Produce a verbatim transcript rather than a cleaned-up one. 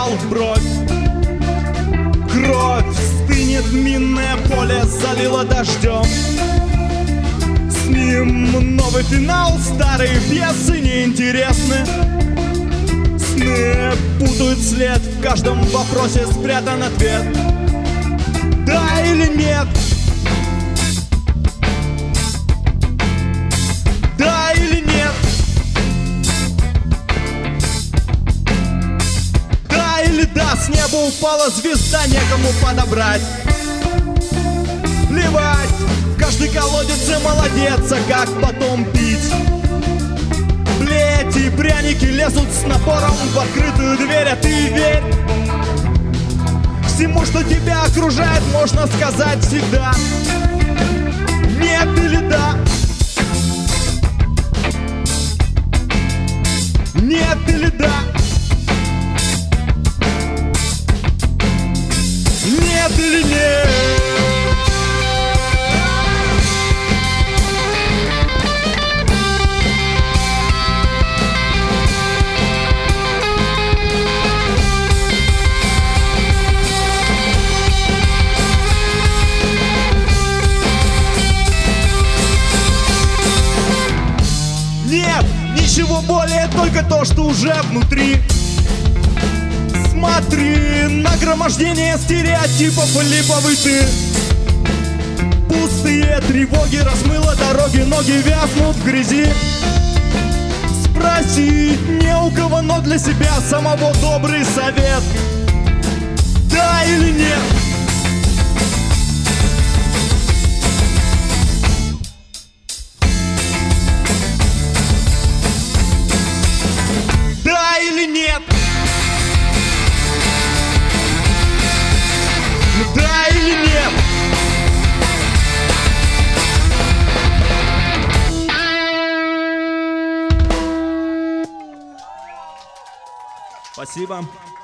взял в бровь. Кровь стынет, минное поле залило дождем. С ним новый финал, старые пьесы неинтересны. Сны путают след, в каждом вопросе спрятан ответ. Да или нет? Да или нет? Да или да, с неба упала звезда, некому подобрать. Плевать, в каждый колодец и молодец, а как потом пить? Плети и пряники лезут с напором в открытую дверь, а ты верь. Всему, что тебя окружает, можно сказать всегда нет или да. Нет или да. Нет или нет. Нет, ничего более, только то, что уже внутри. Смотри, нагромождение стереотипов и липовый ты. Пустые тревоги размыло дороги, ноги вязнут в грязи. Спросить не у кого, но для себя самого добрый совет. Да или нет? Да или нет? Да или нет? Спасибо.